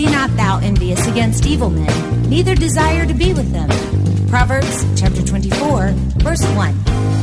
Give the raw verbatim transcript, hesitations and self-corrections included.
Be not thou envious against evil men, neither desire to be with them. Proverbs chapter twenty-four, verse one.